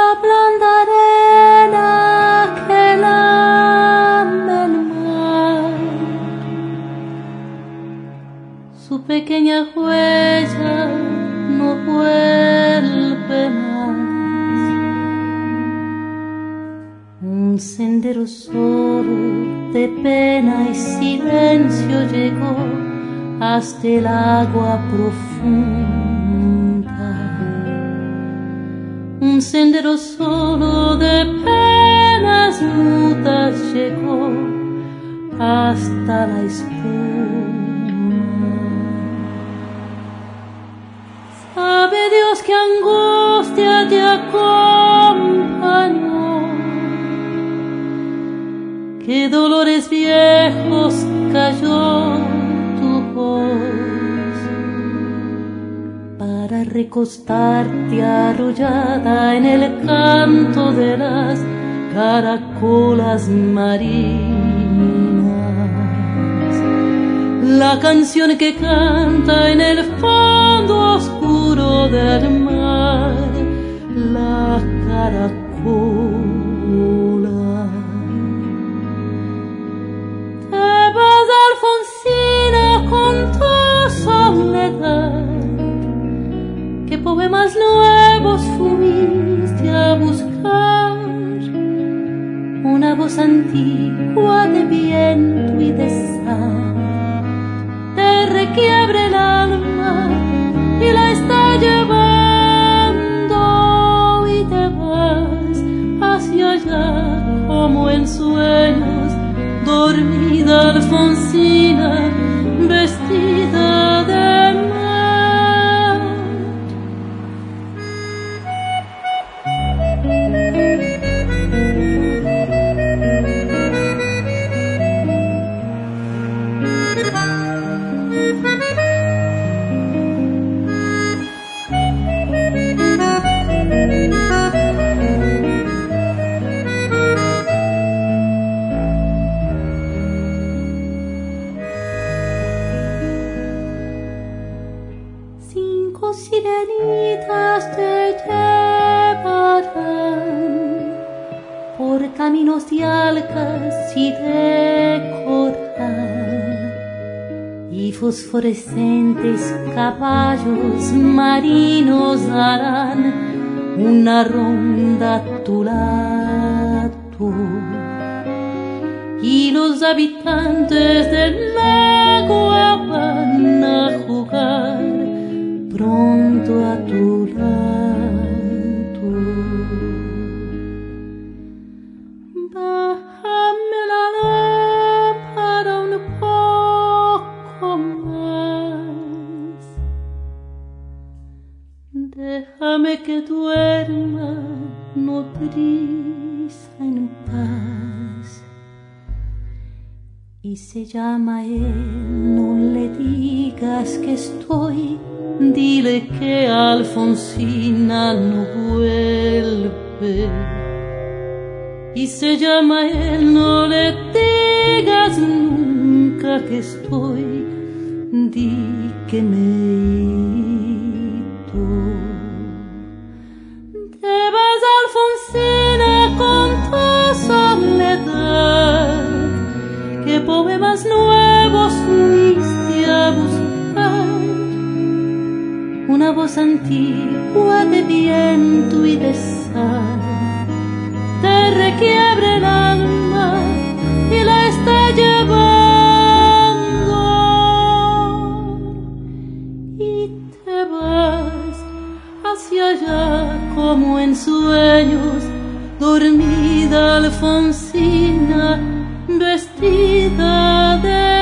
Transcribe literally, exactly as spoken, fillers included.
la blanda arena que lame el mar, su pequeña huella no vuelve más. Un sendero solo de pena y silencio llegó hasta el agua profunda. Un sendero solo de penas mudas llegó hasta la espuma. Sabe Dios qué angustia te acompañó, qué dolores viejos cayó tu voz, para recostarte arrullada en el canto de las caracolas marinas. La canción que canta en el fondo oscuro del mar, la caracola. Te vas, Alfonsina, con tu soledad, ¿qué poemas nuevos fuiste a buscar? Una voz antigua de viento y de sal te requiebra el alma y la está llevando, y te vas hacia allá como en sueños, dormida Alfonsina, vestida de mar. Cinco sirenitas te llevarán por caminos de algas y de coral, y fosforescentes caballos marinos harán una ronda a tu lado, y los habitantes del lago van a jugar pronto a tu lado. Bájame la lámpara un poco más, déjame que duerma nodriza en paz. Y se llama él, no le digas que estoy, dile que Alfonsina no vuelve. Y se llama él, no le digas nunca que estoy, di que me he ido. Te vas, Alfonsina, con tu soledad, ¿qué poemas nuevos fuiste a buscar? Una voz antigua de viento y de sal te requiebra el alma y la está llevando, y te vas hacia allá como en sueños, dormida Alfonsina, vestida de